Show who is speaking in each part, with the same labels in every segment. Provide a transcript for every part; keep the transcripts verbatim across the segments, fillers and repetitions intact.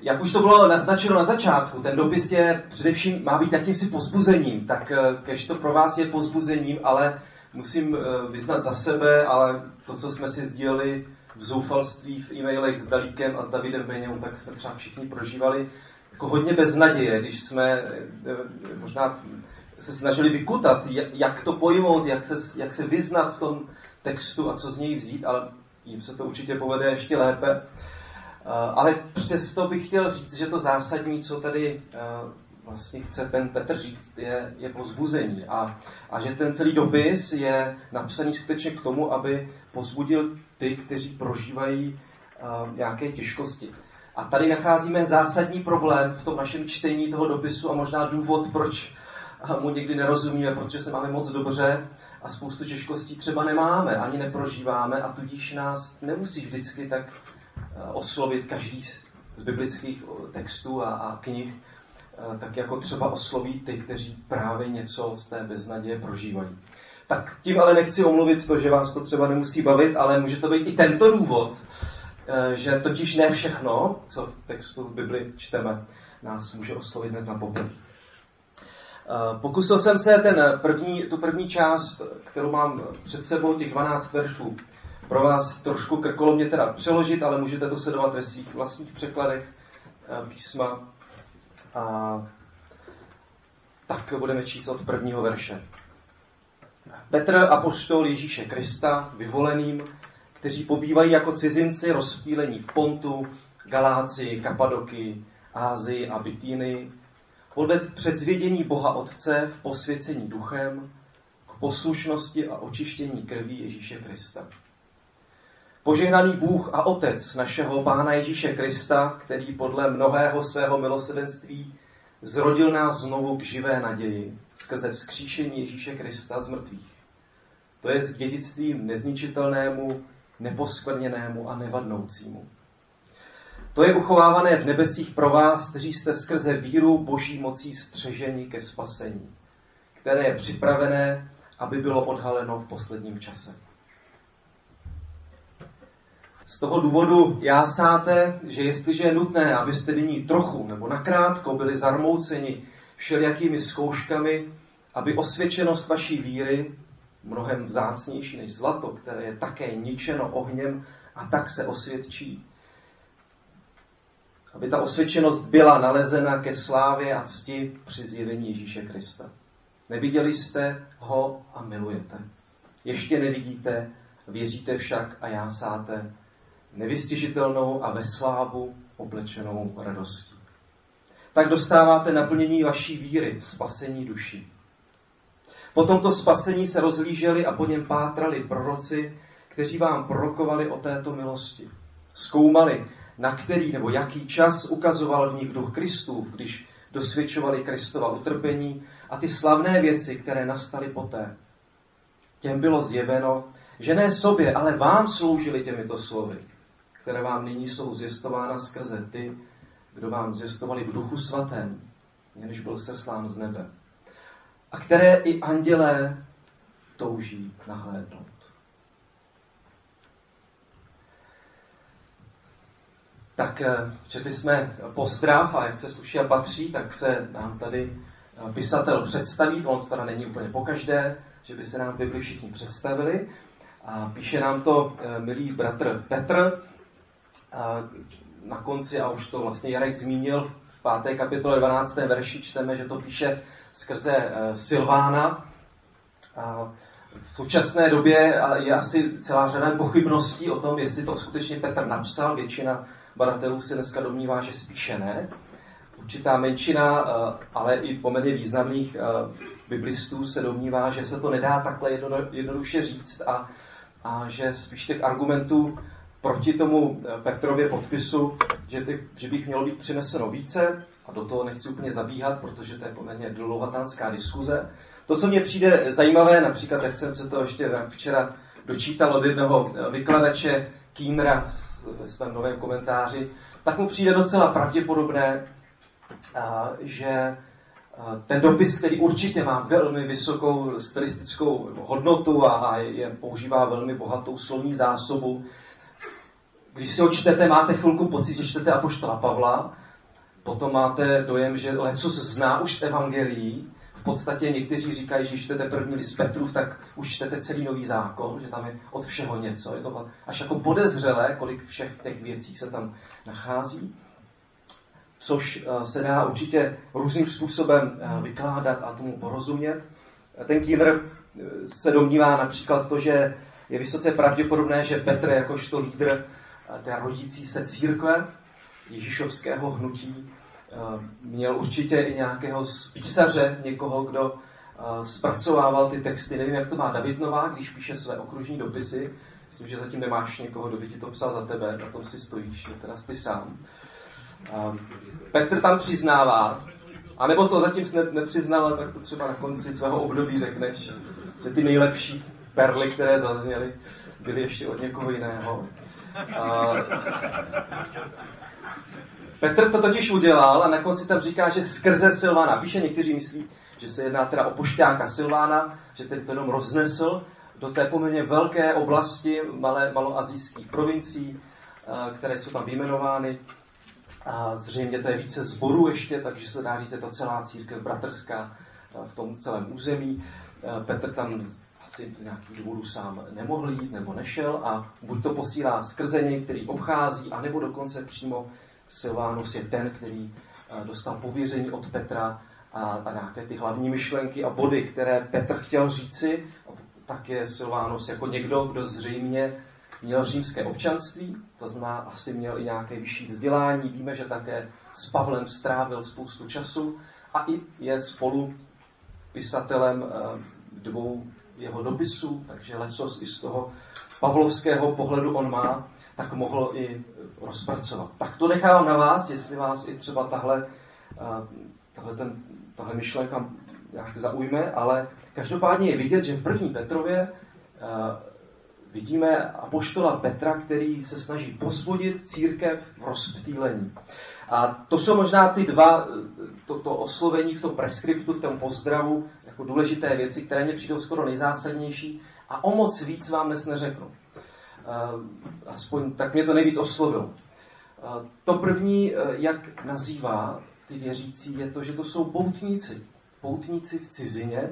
Speaker 1: jak už to bylo naznačeno na začátku, ten dopis je především, má být jakýmsi povzbuzením, tak kež to pro vás je povzbuzením, ale musím vyznat za sebe, ale to, co jsme si sdíleli v zoufalství v e-mailech s Dalíkem a s Davidem Beňou, tak jsme třeba všichni prožívali jako hodně beznaděje, když jsme možná se snažili vykutat, jak to pojmout, jak se, jak se vyznat v tom textu a co z něj vzít, ale jim se to určitě povede ještě lépe. Ale přesto bych chtěl říct, že to zásadní, co tady vlastně chce ten Petr říct, je, je povzbuzení. A, a že ten celý dopis je napsaný skutečně k tomu, aby povzbudil ty, kteří prožívají uh, nějaké těžkosti. A tady nacházíme zásadní problém v tom našem čtení toho dopisu a možná důvod, proč mu někdy nerozumíme, protože se máme moc dobře a spoustu těžkostí třeba nemáme, ani neprožíváme a tudíž nás nemusí vždycky tak uh, oslovit každý z, z biblických textů a, a knih, tak jako třeba osloví ty, kteří právě něco z té beznaděje prožívají. Tak tím ale nechci omluvit to, že vás to třeba nemusí bavit, ale může to být i tento důvod, že totiž ne všechno, co v textu v Bibli čteme, nás může oslovit hned na poprvé. Pokusil jsem se ten první, tu první část, kterou mám před sebou, těch dvanáct veršů, pro vás trošku krkolomně teda přeložit, ale můžete to sledovat ve svých vlastních překladech písma. A tak budeme číst od prvního verše. Petr, apoštol Ježíše Krista, vyvoleným, kteří pobývají jako cizinci rozptýlení v Pontu, Galácii, Kapadokii, Ázii a Bitýnii, podle předzvědění Boha Otce v posvěcení duchem, k poslušnosti a očištění krví Ježíše Krista. Požehnaný Bůh a Otec našeho Pána Ježíše Krista, který podle mnohého svého milosrdenství zrodil nás znovu k živé naději skrze vzkříšení Ježíše Krista z mrtvých. To je s dědictvím nezničitelnému, neposkvrněnému a nevadnoucímu. To je uchovávané v nebesích pro vás, kteří jste skrze víru Boží mocí střeženi ke spasení, které je připravené, aby bylo odhaleno v posledním čase. Z toho důvodu jásáte, že jestliže je nutné, abyste nyní trochu nebo nakrátko byli zarmouceni všelijakými zkouškami, aby osvědčenost vaší víry, mnohem vzácnější než zlato, které je také ničeno ohněm a tak se osvědčí, aby ta osvědčenost byla nalezena ke slávě a cti při zjevení Ježíše Krista. Neviděli jste ho a milujete. Ještě nevidíte, věříte však a jásáte nevystižitelnou a ve slávu oblečenou radostí. Tak dostáváte naplnění vaší víry, spasení duší. Po tomto spasení se rozhlíželi a po něm pátrali proroci, kteří vám prorokovali o této milosti. Zkoumali, na který nebo jaký čas ukazoval v nich duch Kristův, když dosvědčovali Kristova utrpení a ty slavné věci, které nastaly poté. Těm bylo zjeveno, že ne sobě, ale vám sloužili těmito slovy, které vám nyní jsou zvěstována skrze ty, kdo vám zvěstovali v duchu svatém, jenž byl seslán z nebe, a které i andělé touží nahlédnout. Tak četli jsme pozdrav a jak se sluší a patří, tak se nám tady pisatel představí, on to teda není úplně pokaždé, že by se nám v Bibli všichni představili. A píše nám to milý bratr Petr. A na konci, a už to vlastně Jarek zmínil, v páté kapitole dvanáctém verši čteme, že to píše skrze Silvána. A v současné době je asi celá řada pochybností o tom, jestli to skutečně Petr napsal. Většina badatelů se dneska domnívá, že spíše ne. Určitá menšina, ale i poměrně významných biblistů se domnívá, že se to nedá takhle jednoduše říct a, a že spíš těch argumentů proti tomu Petrově podpisu, že, těch, že bych mělo být přineseno více, a do toho nechci úplně zabíhat, protože to je poměrně dlouhatánská diskuze. To, co mně přijde zajímavé, například, jak jsem se to ještě včera dočítal od jednoho vykladače Keenera ve svém novém komentáři, tak mu přijde docela pravděpodobné, že ten dopis, který určitě má velmi vysokou stylistickou hodnotu a je, používá velmi bohatou slovní zásobu, když si ho čtete, máte chvilku pocit, že čtete apoštola Pavla, Potom máte dojem, že lecos zná už z evangelií. V podstatě někteří říkají, že čtete první list Petrův, tak už čtete celý nový zákon, že tam je od všeho něco. Je to až jako podezřelé, kolik všech těch věcí se tam nachází. Což se dá určitě různým způsobem vykládat a tomu porozumět. Ten Keener se domnívá například to, že je vysoce pravděpodobné, že Petr jakožto lídr té rodící se církve ježíšovského hnutí měl určitě i nějakého písaře, někoho, kdo zpracovával ty texty. Nevím, jak to má David Novák, když píše své okružní dopisy. Myslím, že zatím nemáš někoho, kdo by ti to psal za tebe, na tom si stojíš, teda ty sám. Petr tam přiznává, anebo to zatím jsi nepřiznal, ale tak to třeba na konci svého období řekneš, že ty nejlepší perly, které zazněly, byly ještě od někoho jiného. A Petr to totiž udělal a na konci tam říká, že skrze Silvána. Píše, někteří myslí, že se jedná teda o pošťáka Silvána, že ten to jenom roznesl do té poměrně velké oblasti malé, maloazijských provincií, které jsou tam vyjmenovány. A zřejmě to je více sborů ještě, takže se dá říct, že to celá církev bratrská v tom celém území. Petr tam asi z nějakých důvodů sám nemohl jít nebo nešel a buď to posílá skrze něj, který obchází, anebo dokonce přímo Silvánus je ten, který dostal pověření od Petra a, a nějaké ty hlavní myšlenky a body, které Petr chtěl říci, tak je Silvánus jako někdo, kdo zřejmě měl římské občanství, to znamená, asi měl i nějaké vyšší vzdělání. Víme, že také s Pavlem strávil spoustu času a i je spolu pisatelem dvou jeho dopisů, takže lecos i z toho pavlovského pohledu on má, tak mohl i rozpracovat. Tak to nechávám na vás, jestli vás i třeba tahle, tahle, ten, tahle myšlenka nějak zaujme, ale každopádně je vidět, že v první Petrově vidíme apoštola Petra, který se snaží pozbudit církev v rozptýlení. A to jsou možná ty dva, to, to oslovení v tom preskriptu, v tom pozdravu, jako důležité věci, které mě přijdou skoro nejzásadnější a o moc víc vám dnes neřeknu. Aspoň tak mě to nejvíc oslovilo. To první, jak nazývá ty věřící, je to, že to jsou poutníci. Poutníci v cizině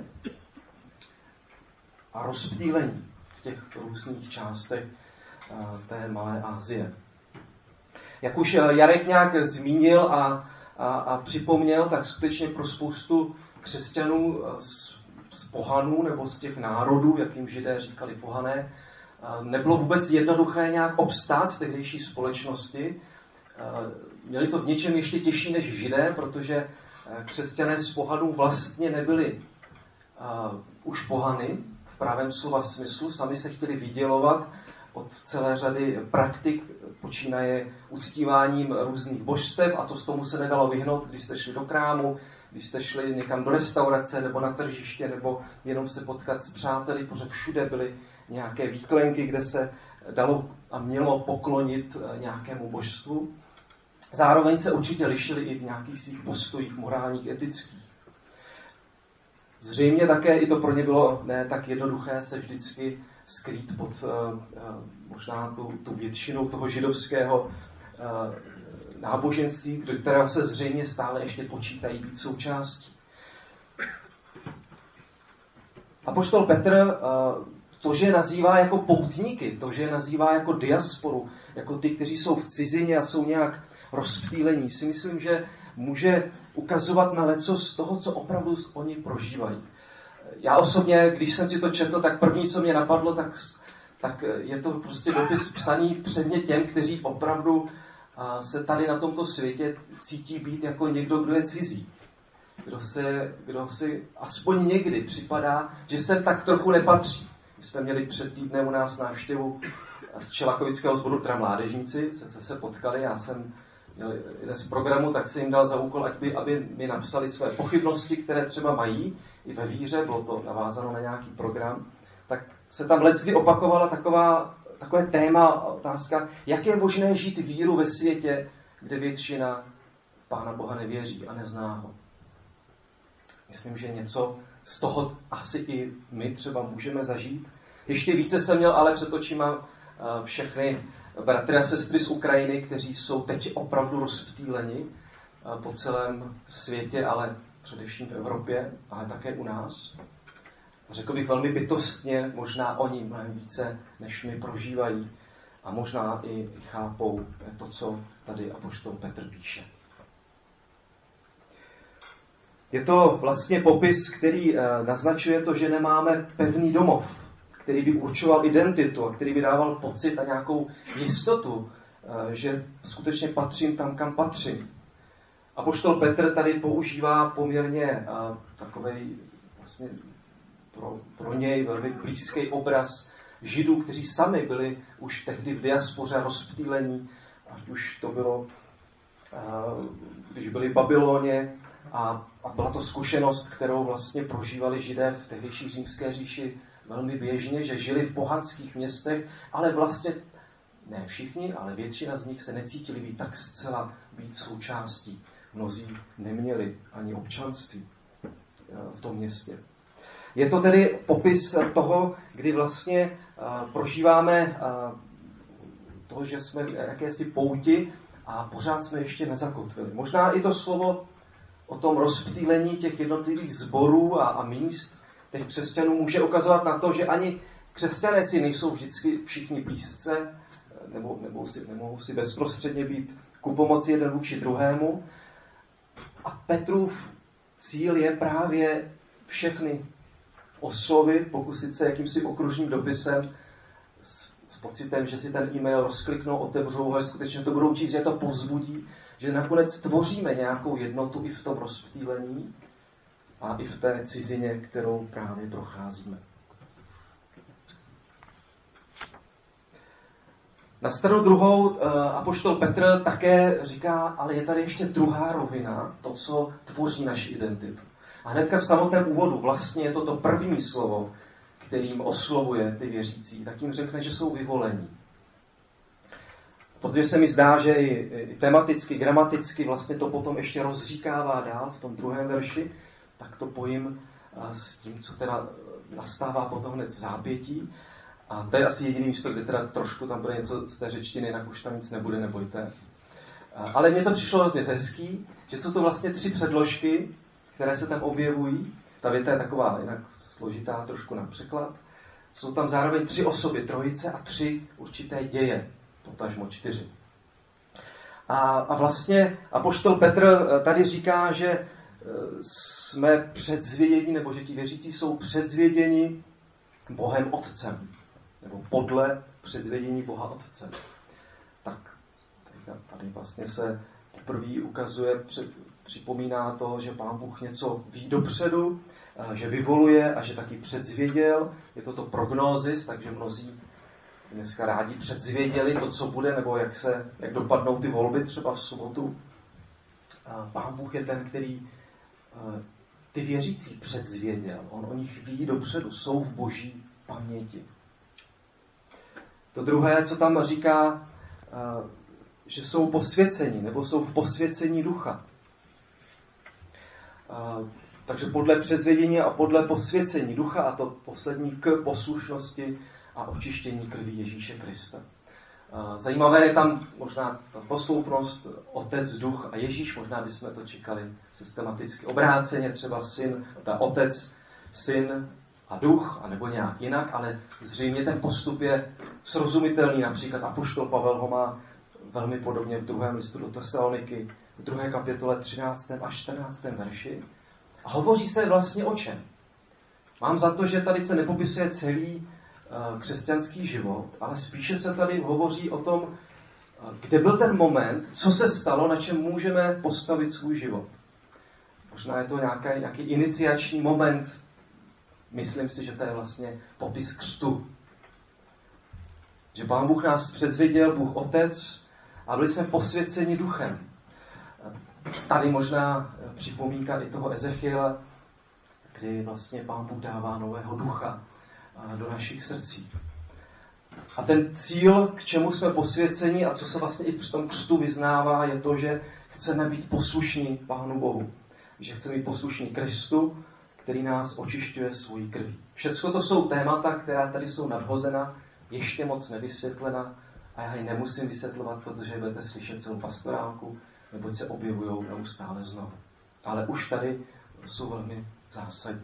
Speaker 1: a rozptýlení v těch různých částech té Malé Asie. Jak už Jarek nějak zmínil a, a, a připomněl, tak skutečně pro spoustu křesťanů z, z pohanů nebo z těch národů, jak jim Židé říkali pohané, nebylo vůbec jednoduché nějak obstát v tehdejší společnosti. Měli to v něčem ještě těžší než Židé, protože křesťané z pohanů vlastně nebyli už pohany v pravém slova smyslu, sami se chtěli vydělovat od celé řady praktik, počínaje uctíváním různých božstev a to z tomu se nedalo vyhnout, když jste šli do krámu, když jste šli někam do restaurace nebo na tržiště nebo jenom se potkat s přáteli, protože všude byly nějaké výklenky, kde se dalo a mělo poklonit nějakému božstvu. Zároveň se určitě lišili i v nějakých svých postojích morálních, etických. Zřejmě také i to pro ně bylo ne tak jednoduché se vždycky skrýt pod uh, uh, možná tu, tu většinou toho židovského uh, náboženství, do kterého se zřejmě stále ještě počítají být součástí. Apoštol Petr uh, to, že je nazývá jako poutníky, to, že je nazývá jako diasporu, jako ty, kteří jsou v cizině a jsou nějak rozptýlení, si myslím, že může ukazovat na leco z toho, co opravdu oni prožívají. Já osobně, když jsem si to četl, tak první, co mě napadlo, tak, tak je to prostě dopis psaný předně těm, kteří opravdu se tady na tomto světě cítí být jako někdo, kdo je cizí. Kdo, se, kdo si aspoň někdy připadá, že se tak trochu nepatří. My jsme měli před týdnem u nás návštěvu z Čelakovického sboru, teda mládežníci, se, se potkali, já jsem měl jeden z programu, tak jsem jim dal za úkol, ať by, aby mi napsali své pochybnosti, které třeba mají i ve víře, bylo to navázáno na nějaký program, tak se tam leckdy opakovala taková, takové téma, otázka, jak je možné žít víru ve světě, kde většina Pána Boha nevěří a nezná ho. Myslím, že něco z toho asi i my třeba můžeme zažít. Ještě více jsem měl ale před očima všechny bratry a sestry z Ukrajiny, kteří jsou teď opravdu rozptýleni. po celém světě, ale především v Evropě, ale také u nás. Řekl bych velmi bytostně, možná oni mnohem více, než my prožívají a možná i chápou to, co tady apoštol Petr píše. Je to vlastně popis, který naznačuje to, že nemáme pevný domov, který by určoval identitu a který by dával pocit a nějakou jistotu, že skutečně patřím tam, kam patřím. Apoštol Petr tady používá poměrně takovej vlastně pro, pro něj velmi blízký obraz Židů, kteří sami byli už tehdy v diaspoře rozptýlení, ať už to bylo, když byli v Babyloně, a, a byla to zkušenost, kterou vlastně prožívali Židé v tehdejší římské říši velmi běžně, že žili v pohanských městech, ale vlastně ne všichni, ale většina z nich se necítili být tak zcela být součástí. Mnozí neměli ani občanství v tom městě. Je to tedy popis toho, kdy vlastně prožíváme to, že jsme v jakési pouti a pořád jsme ještě nezakotvili. Možná i to slovo o tom rozptýlení těch jednotlivých sborů a, a míst těch křesťanů může ukazovat na to, že ani křesťané si nejsou vždycky všichni blízce, nebo, nebo si, nemohou si bezprostředně být ku pomoci jeden vůči druhému. A Petrův cíl je právě všechny oslovit, pokusit se jakýmsi okružním dopisem s, s pocitem, že si ten e-mail rozkliknou, otevřou a skutečně to budou číst, že to povzbudí, že nakonec tvoříme nějakou jednotu i v tom rozptýlení a i v té cizině, kterou právě procházíme. Na stranu druhou apoštol Petr také říká, ale je tady ještě druhá rovina, to, co tvoří naši identitu. A hnedka v samotném úvodu vlastně je to to první slovo, kterým oslovuje ty věřící, tak jim řekne, že jsou vyvolení. Protože se mi zdá, že i, i tematicky, gramaticky vlastně to potom ještě rozříkává dál v tom druhém verši, tak to pojím s tím, co teda nastává potom hned v zápětí. A to je asi jediný místo, kde teda trošku tam bude něco z té řečtiny, jinak už tam nic nebude, nebojte. Ale mně to přišlo hrozně hezký, že jsou to vlastně tři předložky, které se tam objevují. Ta věta je taková jinak složitá trošku na překlad. Jsou tam zároveň tři osoby, trojice a tři určité děje, potažmo čtyři. A, a vlastně apoštol Petr tady říká, že jsme předzvěděni, nebo že ti věřící jsou předzvěděni Bohem Otcem, nebo podle předzvědění Boha Otcem. Tak tady vlastně se poprvé ukazuje, připomíná to, že Pán Bůh něco ví dopředu, že vyvoluje a že taky předzvěděl. Je to to prognózis, takže mnozí dneska rádi předzvěděli to, co bude, nebo jak, se, jak dopadnou ty volby třeba v sobotu. A Pán Bůh je ten, který ty věřící předzvěděl. On o nich ví dopředu, jsou v boží paměti. To druhé, co tam říká, že jsou posvěceni, nebo jsou v posvěcení ducha. Takže podle předzvědění a podle posvěcení ducha, a to poslední k poslušnosti a očištění krví Ježíše Krista. Zajímavé je tam možná ta posloupnost Otec, Duch a Ježíš, možná bychom to čekali systematicky obráceně, třeba syn, ta Otec, Syn a Duch, anebo nějak jinak, ale zřejmě ten postup je srozumitelný. Například apoštol Pavel ho má velmi podobně v druhém listu do Tesaloniky, v druhé kapitole třináctém a čtrnáctém verši. A hovoří se vlastně o čem? Mám za to, že tady se nepopisuje celý křesťanský život, ale spíše se tady hovoří o tom, kde byl ten moment, co se stalo, na čem můžeme postavit svůj život. Možná je to nějaký, nějaký iniciační moment. Myslím si, že to je vlastně popis křtu. Že Pán Bůh nás předzvěděl, Bůh Otec, a byli jsme posvěceni duchem. Tady možná připomínka i toho Ezechiela, kdy vlastně Pán Bůh dává nového ducha do našich srdcí. A ten cíl, k čemu jsme posvěceni a co se vlastně i při tom křtu vyznává, je to, že chceme být poslušní Pánu Bohu. Že chceme být poslušní Kristu, který nás očišťuje svojí krví. Všecko to jsou témata, která tady jsou nadhozena, ještě moc nevysvětlena a já ji nemusím vysvětlovat, protože budete slyšet celou pastorálku neboť se objevují neustále znovu. Ale už tady jsou velmi zásadní.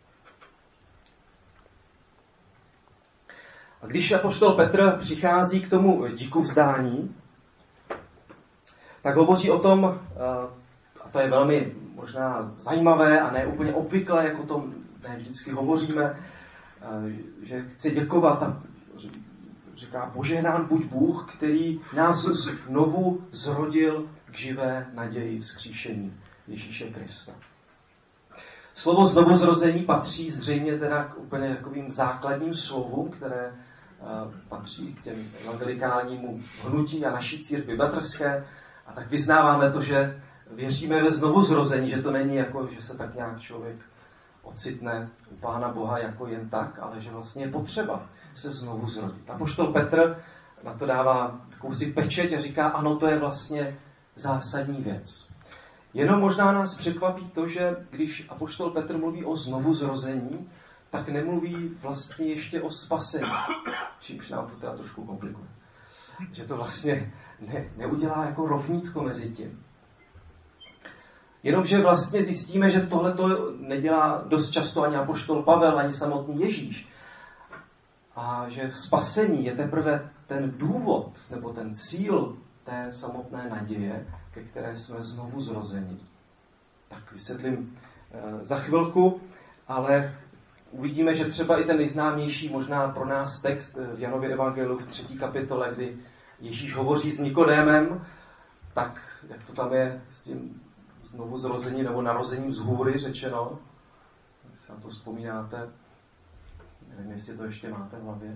Speaker 1: A když apoštol Petr přichází k tomu díku vzdání, tak hovoří o tom, a to je velmi možná zajímavé a ne úplně obvyklé, jak o tom ne vždycky hovoříme, že chce děkovat a říká, požehnán buď Bůh, který nás znovu zrodil k živé naději vzkříšení Ježíše Krista. Slovo znovuzrození patří zřejmě teda k úplně takovým základním slovům, které patří k těm evangelikálnímu hnutí a naší církvi bratrské. A tak vyznáváme to, že věříme ve znovuzrození, že to není jako, že se tak nějak člověk ocitne u Pána Boha jako jen tak, ale že vlastně je potřeba se znovu zrodit. Apoštol Petr na to dává kousek pečeť a říká, ano, to je vlastně zásadní věc. Jenom možná nás překvapí to, že když apoštol Petr mluví o znovuzrození, tak nemluví vlastně ještě o spasení. Čímž nám to teda trošku komplikuje. Že to vlastně ne, neudělá jako rovnítko mezi tím. Jenomže vlastně zjistíme, že tohle to nedělá dost často ani apoštol Pavel, ani samotný Ježíš. A že spasení je teprve ten důvod, nebo ten cíl té samotné naděje, ke které jsme znovu zrozeni. Tak vysvětlím e, za chvilku, ale uvidíme, že třeba i ten nejznámější možná pro nás text v Janově evangeliu v třetí kapitole, kdy Ježíš hovoří s Nikodémem, tak jak to tam je s tím znovu zrozením nebo narozením z hůry řečeno, jestli na to vzpomínáte, nevím, jestli to ještě máte v hlavě.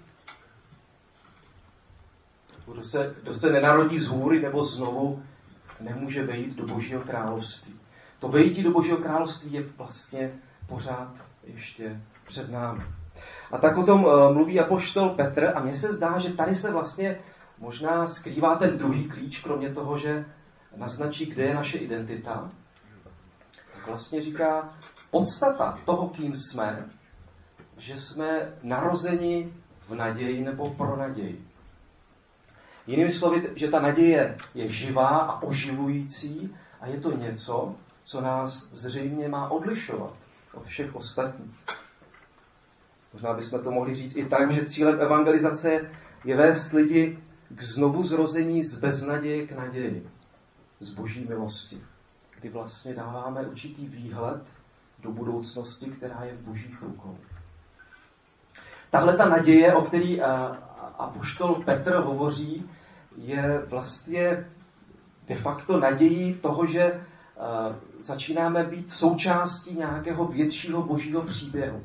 Speaker 1: Kdo se, kdo se nenarodí z hůry nebo znovu, nemůže vejít do Božího království. To vejítí do Božího království je vlastně pořád ještě před námi. A tak o tom mluví apoštol Petr a mně se zdá, že tady se vlastně možná skrývá ten druhý klíč, kromě toho, že naznačí, kde je naše identita. Tak vlastně říká, podstata toho, kým jsme, že jsme narozeni v naději nebo pro naději. Jinými slovy, že ta naděje je živá a oživující a je to něco, co nás zřejmě má odlišovat od všech ostatních. Možná bychom to mohli říct i tak, že cílem evangelizace je vést lidi k znovuzrození z beznaděje k naději, z Boží milosti, kdy vlastně dáváme určitý výhled do budoucnosti, která je v Božích rukou. Tahle ta naděje, o který apoštol Petr hovoří, je vlastně de facto nadějí toho, že začínáme být součástí nějakého většího božího příběhu.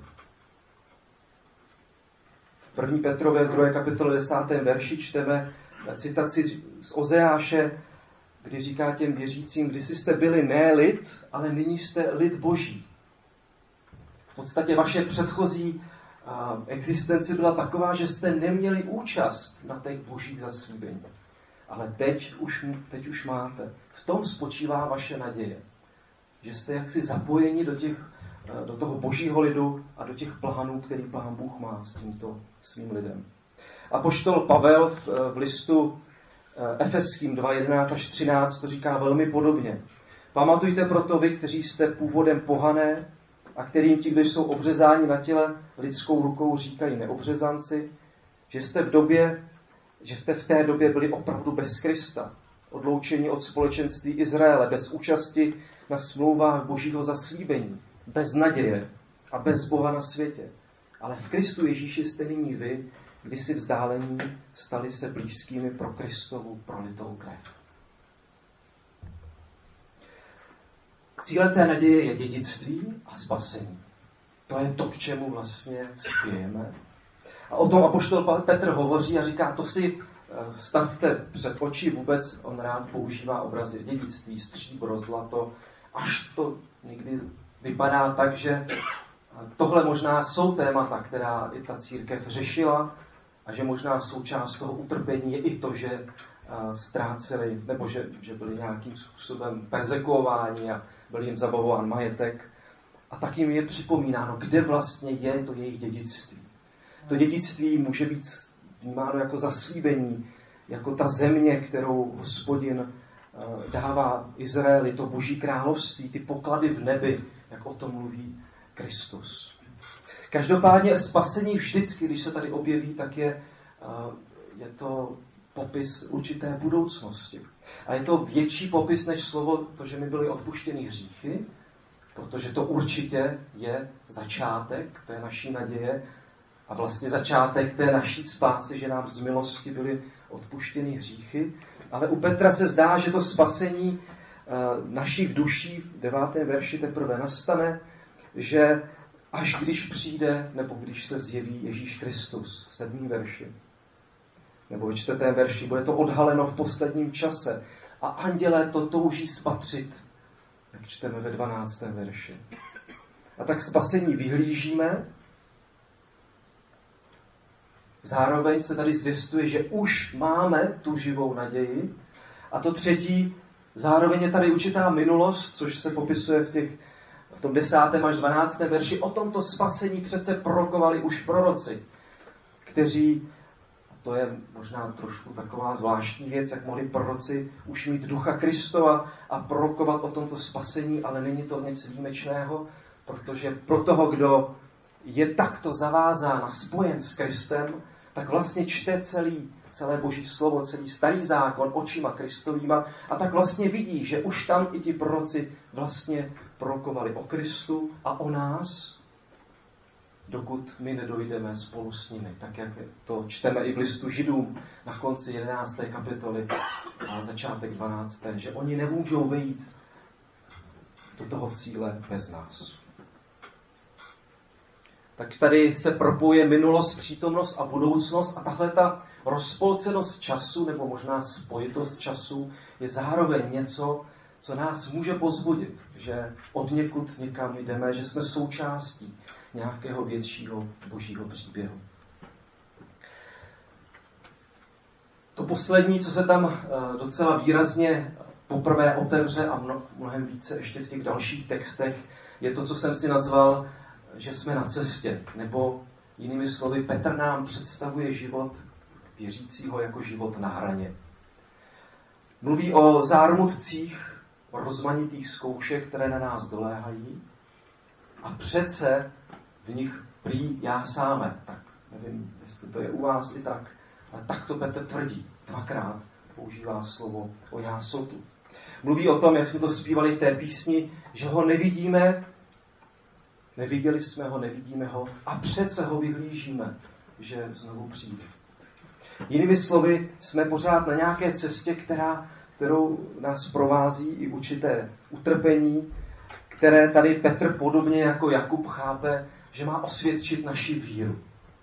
Speaker 1: V první Petrově druhé kapitole desátém verši čteme citaci z Ozeáše, kdy říká těm věřícím, kdysi jste byli ne lid, ale nyní jste lid boží. V podstatě vaše předchozí existence byla taková, že jste neměli účast na těch božích zaslíbení. Ale teď už, teď už máte. V tom spočívá vaše naděje. Že jste jaksi zapojeni do, těch, do toho božího lidu a do těch plánů, který Pán Bůh má s tímto svým lidem. Apoštol Pavel v, v listu Efeským dva jedenáct až třináct to říká velmi podobně. Pamatujte proto vy, kteří jste původem pohané a kterým ti, kteří jsou obřezáni na těle lidskou rukou, říkají neobřezanci, že jste v době, že jste v té době byli opravdu bez Krista, odloučení od společenství Izraele, bez účasti na smlouvách božího zaslíbení, bez naděje a bez Boha na světě. Ale v Kristu Ježíši jste nyní vy, kdysi vzdálení, stali se blízkými pro Kristovu prolitou krev. Cílem té naděje je dědictví a spasení. To je to, k čemu vlastně spějeme. A o tom apoštol Petr hovoří a říká, to si stavte před oči, vůbec on rád používá obrazy dědictví, stříbro, zlato, až to někdy vypadá tak, že tohle možná jsou témata, která i ta církev řešila a že možná součást toho utrpení je i to, že ztráceli, nebo že, že byli nějakým způsobem perzekuováni a byl jim zabavován majetek. A tak jim je připomínáno, kde vlastně je to jejich dědictví. To dědictví může být vnímáno jako zaslíbení, jako ta země, kterou Hospodin dává Izraeli to boží království, ty poklady v nebi, jak o tom mluví Kristus. Každopádně spasení vždycky, když se tady objeví, tak je, je to popis určité budoucnosti. A je to větší popis než slovo, to, že mi byly odpuštěny hříchy, protože to určitě je začátek té naší naděje a vlastně začátek té naší spásy, že nám z milosti byly odpuštěny hříchy. Ale u Petra se zdá, že to spasení našich duší v devátém verši teprve nastane, že až když přijde, nebo když se zjeví Ježíš Kristus v sedmém verši. Nebo ve čtvrtém verši, bude to odhaleno v posledním čase. A andělé to touží spatřit, jak čteme ve dvanáctém verši. A tak spasení vyhlížíme. Zároveň se tady zvěstuje, že už máme tu živou naději. A to třetí, zároveň je tady určitá minulost, což se popisuje v, těch, v tom desátém až dvanáctém verši. O tomto spasení přece prorokovali už proroci, kteří, to je možná trošku taková zvláštní věc, jak mohli proroci už mít ducha Kristova a prorokovat o tomto spasení, ale není to nic výjimečného, protože pro toho, kdo je takto zavázán a spojen s Kristem, tak vlastně čte celý, celé Boží slovo, celý starý zákon očima Kristovýma a tak vlastně vidí, že už tam i ti proroci vlastně prorokovali o Kristu a o nás, dokud my nedojdeme spolu s nimi. Tak jak to čteme i v listu Židům na konci jedenácté kapitoly a začátek dvanácté že oni nemůžou vejít do toho cíle bez nás. Tak tady se propojuje minulost, přítomnost a budoucnost a tahle ta rozpolcenost času, nebo možná spojitost času, je zároveň něco, co nás může povzbudit, že od někud někam jdeme, že jsme součástí nějakého většího božího příběhu. To poslední, co se tam docela výrazně poprvé otevře a mnohem více ještě v těch dalších textech, je to, co jsem si nazval, že jsme na cestě, nebo jinými slovy, Petr nám představuje život věřícího jako život na hraně. Mluví o zármutcích, o rozmanitých zkoušek, které na nás doléhají a přece v nich prý jásáme. Tak nevím, jestli to je u vás i tak, ale tak to Petr tvrdí. Dvakrát používá slovo o jásotu. Mluví o tom, jak jsme to zpívali v té písni, že ho nevidíme, neviděli jsme ho, nevidíme ho a přece ho vyhlížíme, že znovu přijde. Jinými slovy, jsme pořád na nějaké cestě, která, kterou nás provází i určité utrpení, které tady Petr podobně jako Jakub chápe, že má osvědčit naši víru.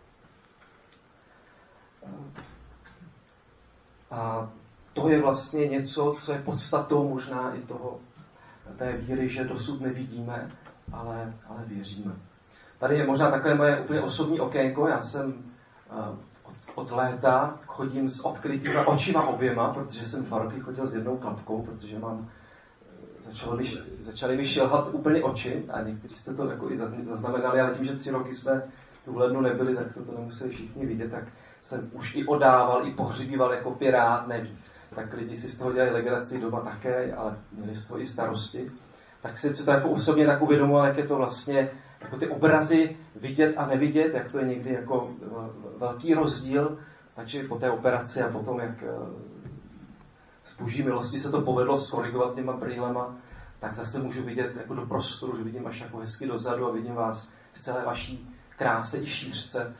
Speaker 1: A to je vlastně něco, co je podstatou možná i toho, té víry, že dosud nevidíme, ale, ale věříme. Tady je možná takové moje úplně osobní okénko. Já jsem uh, od, od léta chodím s odkrytýma očima oběma, protože jsem dva roky chodil s jednou klapkou, protože mám začalo, začaly mi šilhat úplně oči a někteří jste to jako i zaznamenali, ale tím, že tři roky jsme tu v lednu nebyli, tak jste to nemuseli všichni vidět, tak jsem už i odával, i pohřbíval jako pirát, nevím. Tak lidi si z toho dělají legraci doma také, ale měli z toho i starosti. Tak si co to jako osobně tak uvědomoval, jak je to vlastně, jako ty obrazy vidět a nevidět, jak to je někdy jako velký rozdíl, takže po té operaci a potom, jak z boží milosti se to povedlo skorigovat těma brýlema, tak zase můžu vidět jako do prostoru, že vidím až jako hezky dozadu a vidím vás v celé vaší kráse i šířce.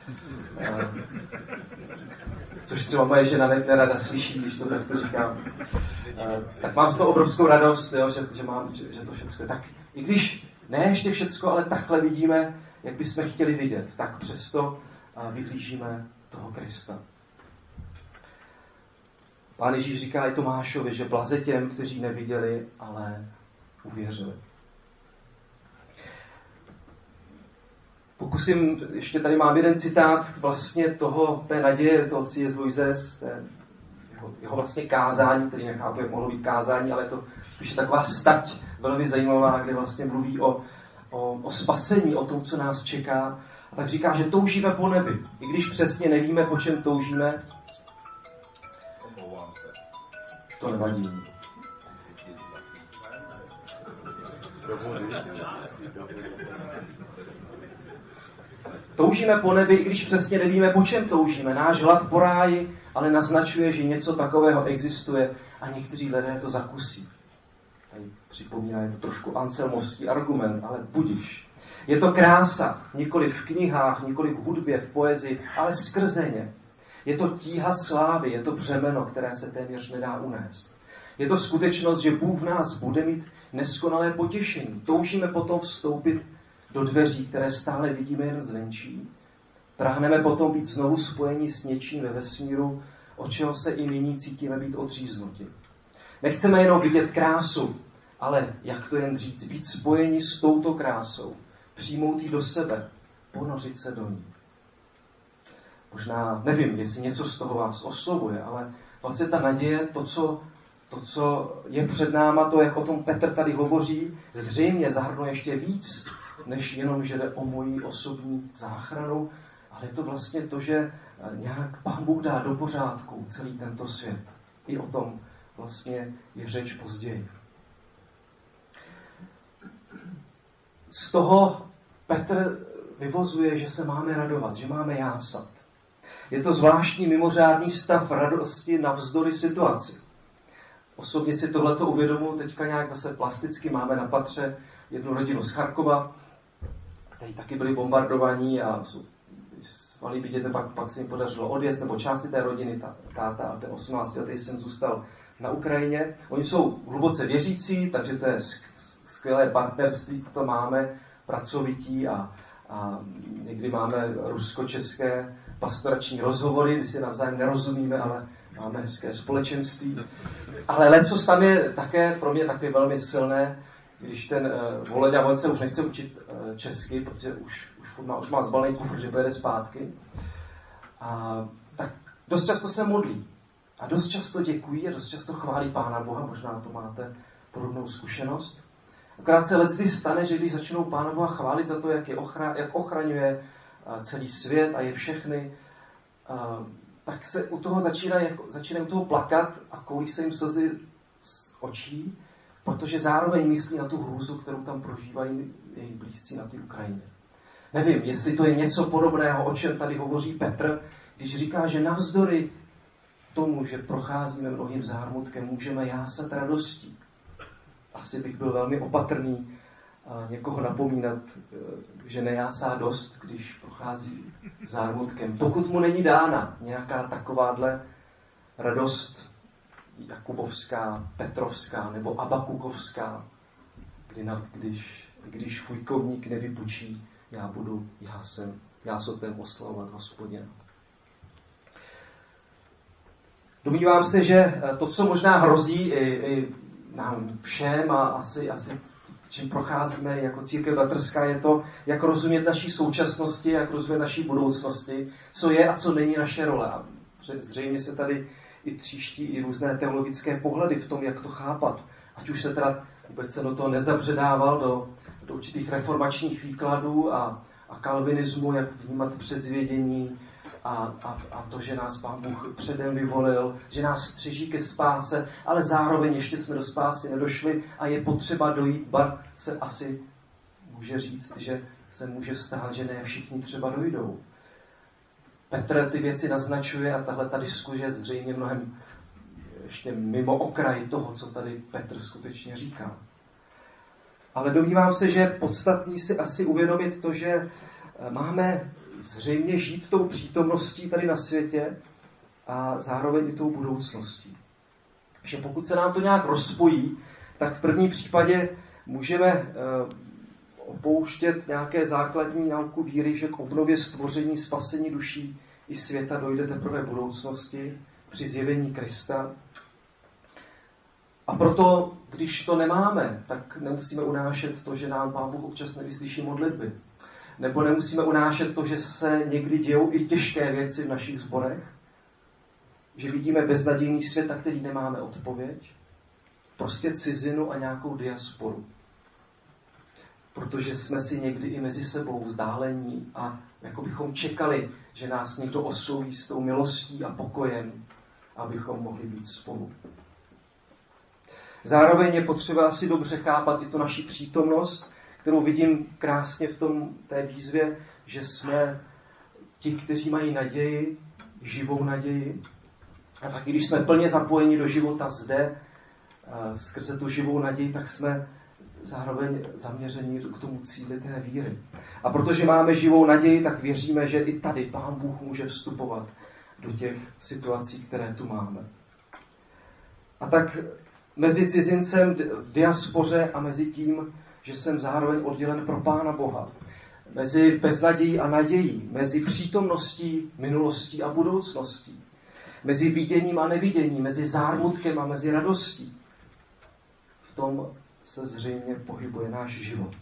Speaker 1: Což třeba moje žena nerada slyší, když to takto říkám. Tak mám z toho obrovskou radost, jo, že, že, mám, že, že to všecko. Tak i když ne ještě všecko, ale takhle vidíme, jak bychom chtěli vidět, tak přesto vyhlížíme toho Krista. Pán Ježíš říká i Tomášovi, že blaze těm, kteří neviděli, ale uvěřili. Pokusím, ještě tady mám jeden citát vlastně toho, té naděje, toho C S. Lewise, té, jeho, jeho vlastně kázání, který nechápu, jak mohlo být kázání, ale je to spíše taková stať velmi zajímavá, kde vlastně mluví o, o, o spasení, o tom, co nás čeká. A tak říká, že toužíme po nebi. I když přesně nevíme, po čem toužíme, to nevadí. Toužíme po nebi, i když přesně nevíme, po čem toužíme. Náš hlad po ráji ale naznačuje, že něco takového existuje a někteří lidé to zakusí. Tady připomíná, je to trošku anselmovský argument, ale budiš. Je to krása, nikoli v knihách, nikoli v hudbě, v poezii, ale skrze ně. Je to tíha slávy, je to břemeno, které se téměř nedá unést. Je to skutečnost, že Bůh v nás bude mít neskonalé potěšení. Toužíme potom vstoupit do dveří, které stále vidíme jen zvenčí. Prahneme potom být znovu spojeni s něčím ve vesmíru, od čeho se i nyní cítíme být odříznuti. Nechceme jenom vidět krásu, ale, jak to jen říct, být spojeni s touto krásou, přijmout ji do sebe, ponořit se do ní. Možná, nevím, jestli něco z toho vás oslovuje, ale vlastně ta naděje, to, co, to, co je před náma, to, jak o tom Petr tady hovoří, zřejmě zahrnuje ještě víc, než jenom, že jde o moji osobní záchranu, ale je to vlastně to, že nějak Pán Bůh dá do pořádku celý tento svět. I o tom vlastně je řeč později. Z toho Petr vyvozuje, že se máme radovat, že máme jásat. Je to zvláštní mimořádný stav radosti navzdory situaci. Osobně si tohleto uvědomuji teďka nějak zase plasticky. Máme na patře jednu rodinu z Charkova, kteří taky byli bombardovaní a jsou svalí vidět, pak, pak se jim podařilo odjet, nebo části té rodiny, ta, táta a ten osmnáctiletý syn zůstal na Ukrajině. Oni jsou hluboce věřící, takže to je skvělé partnerství, to máme, pracovití a, a někdy máme rusko-české pastorační rozhovory, kdy si navzájem nerozumíme, ale máme hezké společenství. Ale lecos tam je také pro mě taky velmi silné, když ten uh, Voloďa, on se už nechce učit uh, česky, protože už, už, má, už má zbalený kufr, že pojede zpátky. A, tak dost často se modlí. A dost často děkují a dost často chválí Pána Boha. Možná to máte podobnou zkušenost. Akorát se leckdy stane, že když začnou Pána Boha chválit za to, jak, je ochra, jak ochraňuje uh, celý svět a je všechny, uh, tak se u toho začínají začínají u toho plakat a koulí se jim slzy z očí, protože zároveň myslí na tu hrůzu, kterou tam prožívají jejich blízcí na té Ukrajině. Nevím, jestli to je něco podobného, o čem tady hovoří Petr, když říká, že navzdory tomu, že procházíme mnohým zármutkem, můžeme jásat radostí. Asi bych byl velmi opatrný a někoho napomínat, že nejásá dost, když prochází zármutkem. Pokud mu není dána nějaká takováhle radost jakubovská, petrovská nebo abakukovská, kdy nad, když, když fujkovník nevypučí, já budu jásem, jásotem oslavovat Hospodina. Domnívám se, že to, co možná hrozí i, i nám všem a asi, asi čím procházíme jako církev bratrská, je to, jak rozumět naší současnosti, jak rozumět naší budoucnosti, co je a co není naše role. A zřejmě se tady i tříští i různé teologické pohledy v tom, jak to chápat. Ať už se teda vůbec se do toho nezabředával do, do určitých reformačních výkladů a, a kalvinismu, jak vnímat předzvědění a, a, a to, že nás Pán Bůh předem vyvolil, že nás střeží ke spáse, ale zároveň ještě jsme do spásy nedošli a je potřeba dojít, ba se asi může říct, že se může stát, že ne všichni třeba dojdou. Petr ty věci naznačuje a tahle ta diskuze je zřejmě mnohem ještě mimo okraj toho, co tady Petr skutečně říká. Ale domnívám se, že je podstatný si asi uvědomit to, že máme zřejmě žít tou přítomností tady na světě a zároveň i tou budoucností. Že pokud se nám to nějak rozpojí, tak v prvním případě můžeme opouštět nějaké základní náuku víry, že k obnově stvoření, spasení duší i světa dojde teprve v budoucnosti při zjevení Krista. A proto, když to nemáme, tak nemusíme unášet to, že nám Pán Bůh občas nevyslyší modlitby. Nebo nemusíme unášet to, že se někdy dějou i těžké věci v našich sborech. Že vidíme beznadějný svět, na který nemáme odpověď. Prostě cizinu a nějakou diasporu. Protože jsme si někdy i mezi sebou vzdálení a jako bychom čekali, že nás někdo osloví s tou milostí a pokojem, abychom mohli být spolu. Zároveň je potřeba si dobře chápat i tu naši přítomnost, kterou vidím krásně v tom, té výzvě, že jsme ti, kteří mají naději, živou naději. A taky když jsme plně zapojeni do života zde, skrze tu živou naději, tak jsme zároveň zaměření k tomu cíli té víry. A protože máme živou naději, tak věříme, že i tady Pán Bůh může vstupovat do těch situací, které tu máme. A tak mezi cizincem v diaspoře a mezi tím, že jsem zároveň oddělen pro Pána Boha, mezi beznadějí a nadějí, mezi přítomností, minulostí a budoucností, mezi viděním a neviděním, mezi zármutkem a mezi radostí, v tom se zřejmě pohybuje náš život.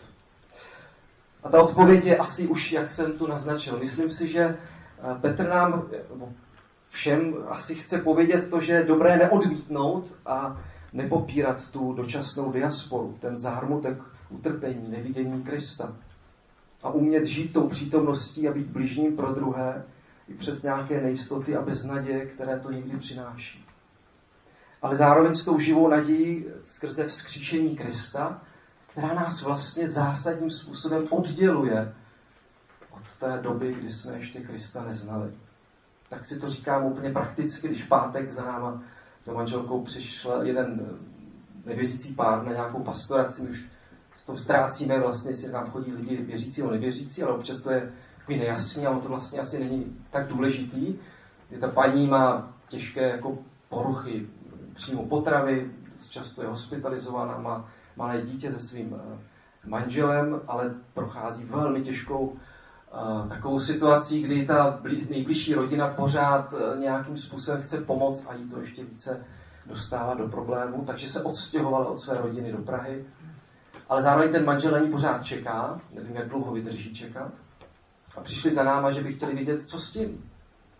Speaker 1: A ta odpověď je asi už, jak jsem tu naznačil. Myslím si, že Petr nám všem asi chce povědět to, že je dobré neodmítnout a nepopírat tu dočasnou diasporu, ten zármutek, utrpení, nevidění Krista. A umět žít tou přítomností a být bližním pro druhé i přes nějaké nejistoty a beznaděje, které to někdy přináší. Ale zároveň s tou živou nadějí skrze vzkříšení Krista, která nás vlastně zásadním způsobem odděluje od té doby, kdy jsme ještě Krista neznali. Tak si to říkám úplně prakticky, když v pátek za náma za manželkou přišel jeden nevěřící pár na nějakou pastoraci, už s tom ztrácíme vlastně, jestli nám chodí lidi věřící nebo nevěřící, ale občas to je takový nejasný a on to vlastně asi není tak důležitý. Kdy ta paní má těžké jako poruchy přímo potravy, často je hospitalizovaná, má malé dítě se svým manželem, ale prochází velmi těžkou uh, takovou situací, kdy ta nejbližší rodina pořád uh, nějakým způsobem chce pomoct a jí to ještě více dostává do problémů, takže se odstěhovala od své rodiny do Prahy. Ale zároveň ten manžel na ní pořád čeká, nevím, jak dlouho vydrží čekat. A přišli za náma, že by chtěli vidět, co s tím.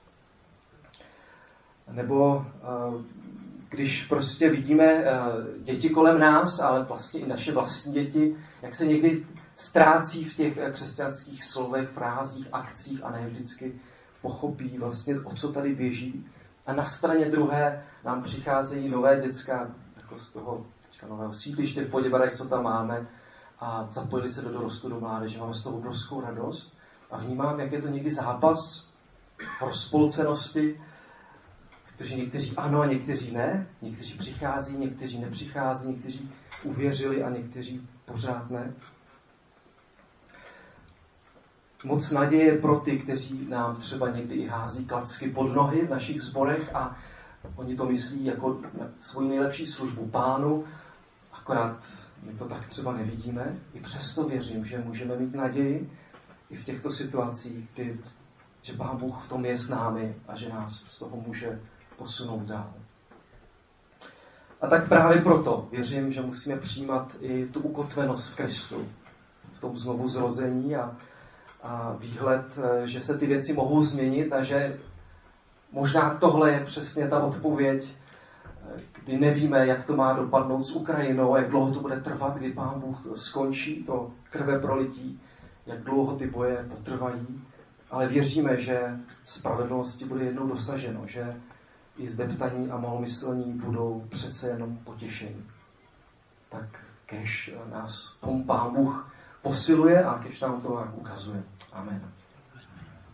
Speaker 1: Nebo uh, když prostě vidíme uh, děti kolem nás, ale vlastně i naše vlastní děti, jak se někdy ztrácí v těch křesťanských slovech, frázích, akcích a ne vždycky pochopí vlastně, o co tady běží. A na straně druhé nám přicházejí nové děcka, jako z toho nového sídliště v Poděbradech, co tam máme, a zapojili se do dorostu, do mládeže. Máme z toho obrovskou radost a vnímám, jak je to někdy zápas rozpolcenosti, protože někteří ano a někteří ne, někteří přichází, někteří nepřichází, někteří uvěřili a někteří pořád ne. Moc naděje pro ty, kteří nám třeba někdy i hází klacky pod nohy v našich sborech a oni to myslí jako svou nejlepší službu Pánu, akorát my to tak třeba nevidíme. I přesto věřím, že můžeme mít naději i v těchto situacích, kdy, že Pán Bůh v tom je s námi a že nás z toho může posunout dál. A tak právě proto věřím, že musíme přijímat i tu ukotvenost v Kristu, v tom znovu zrození a, a výhled, že se ty věci mohou změnit a že možná tohle je přesně ta odpověď, kdy nevíme, jak to má dopadnout s Ukrajinou, jak dlouho to bude trvat, kdy Pán Bůh skončí to krve prolití, jak dlouho ty boje potrvají, ale věříme, že spravedlnosti bude jednou dosaženo, že i zdeptaní a malomyslní budou přece jenom potěšení. Tak kež nás tom Pán Bůh posiluje a kež nám to ukazuje. Amen.